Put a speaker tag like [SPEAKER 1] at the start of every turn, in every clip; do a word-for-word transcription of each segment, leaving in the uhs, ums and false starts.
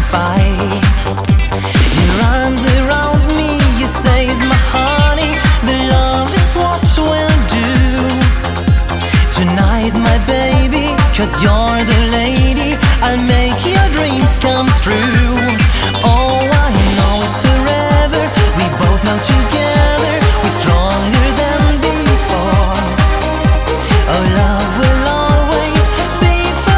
[SPEAKER 1] goodbye. Your arms around me, you say is my honey. The love is what we'll do tonight, my baby, 'cause you're the lady. I'll make your dreams come true. Oh, I know it's forever. We both know together we're stronger than before. Oh, love will always be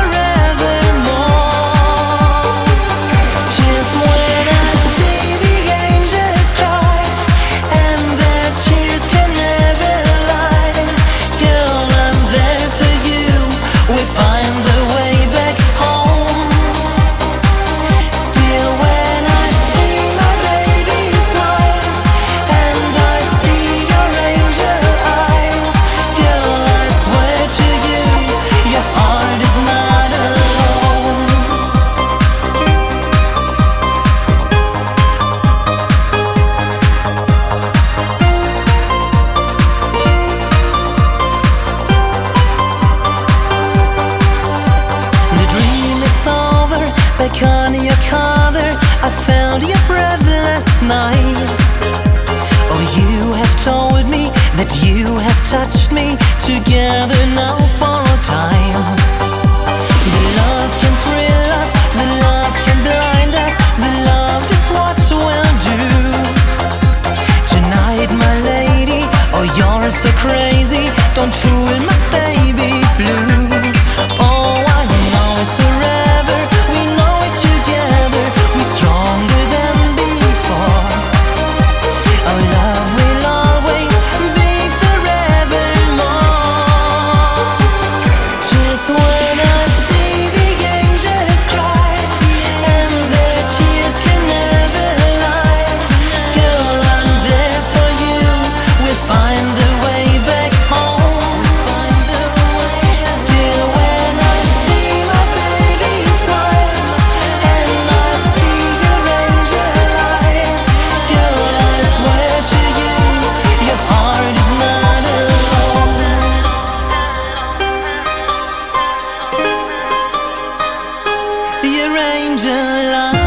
[SPEAKER 1] forevermore. Just when I see the angels cry and their tears can never lie, girl, I'm there for you. We find the way back home. Still when I see my baby smiles and I see your angel eyes, girl, I swear to you, your heart is not alone. The dream is over, back on your collar. I found your breath last night. Oh, you have told me that you have touched me. Together now for a time. The love can thrill us, the love can blind us. The love is what we'll do tonight, my lady. Oh, you're so crazy, don't fool my baby blue. Oh, I know it's forever, we know it together. We're stronger than before. Our love will always be forevermore. Just when I see the angels cry and their tears can never lie, girl, I'm there for you. We'll find the way back home. Still when I see my baby smiles and I see your angel eyes, girl, I swear to you, your heart is not alone. Your angel eyes.